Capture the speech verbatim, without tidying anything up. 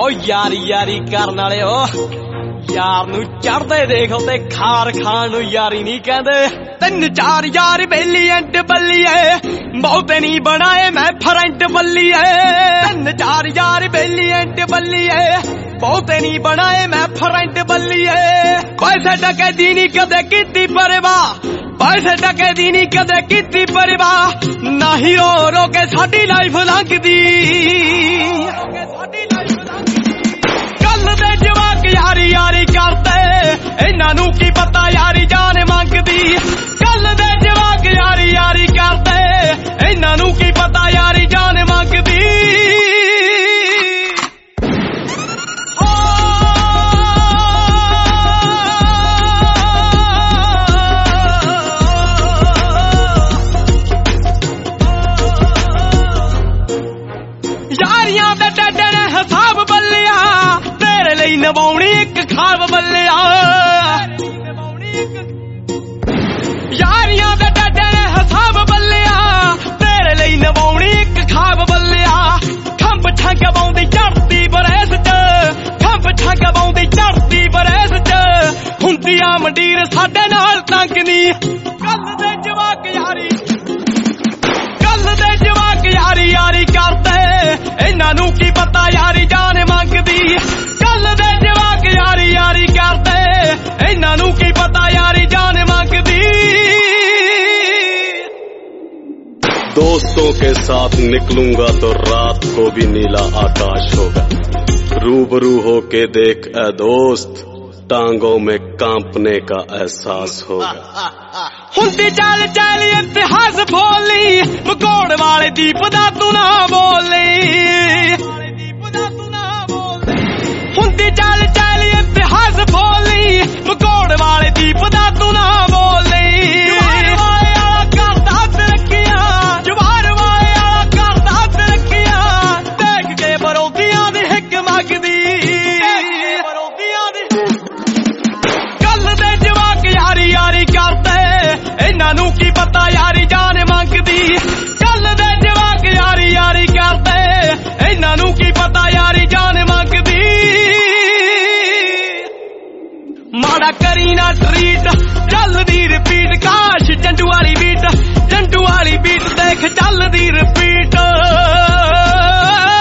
ओ यारी यारी करन वाले ओ यार नू चढ़दे देख ते खार खान नू यारी नहीं कहंदे। तीन चार यार बेली एंड बल्लीए बहुते नहीं बनाए मैं फ्रंट बल्लीए। तीन चार यार बेली एंड बल्लीए बहुते नहीं बनाए मैं फ्रंट बल्लीए। पैसे टके दी नहीं कदे कीती परवाह, पैसे टके दी नहीं कदे कीती परवाह। ना ही रो रो के साडी लाइफ लंघदी, कल दे जवाक यारी यारी करदे इन्हां नू की पता यारी जान मंगदी। कल दे जवाक यारी यारी करदे इन्हां नू की पता यारी जान मंगदी। यारियां दे डडे ने हिसाब बल्लिया तेरे लिए नवाउणी एक खाब बल्लिया। यारियां दे डडे ने हिसाब बल्लिया तेरे लिए नवाउणी एक खाब बल्लिया। खंभ ठंग पाउंदी चढ़दी बरेस च, खंभ ठंग पाउंदी चढ़दी बरेस च। हुंदियां मंडीर साडे नाल तंग नी। कल दे जवाक यारी, कल दे जवाक यारी यारी करदे इन्हां नू की पता यारी जान मंगदी। कल दे जवाक यारी यारी करदे इन्हां नू की पता यारी जान मंगदी। दोस्तों के साथ निकलूंगा तो रात को भी नीला आकाश होगा। रूबरू होके देख ए दोस्त, टांगों में कांपने का एहसास होगा। हुंदी चल चल इतिहास बोली मकोड़ वाले दीप दा तू ना बोली। हुंदी चल चल इतिहास बोली मकोड़ वाले दीप दा तू ना बोली। जवार वाले आला करदा तरक्कियां, जवार वाले आला करदा तरक्कियां। देख के बरोदियां दी हिक मंगदी, बरोदियां दी। कल दे जवाक यारी यारी करदे इन्हां नू की पता यारी जान मंगदी। कल दे जवाक यारी यारी करदे इन्हां नू की पता यारी जान मंगदी। माड़ा करी ना ट्रीट चलदी रिपीट, काश जंडू वाली बीट, जंडू वाली बीट देख चलदी रिपीट।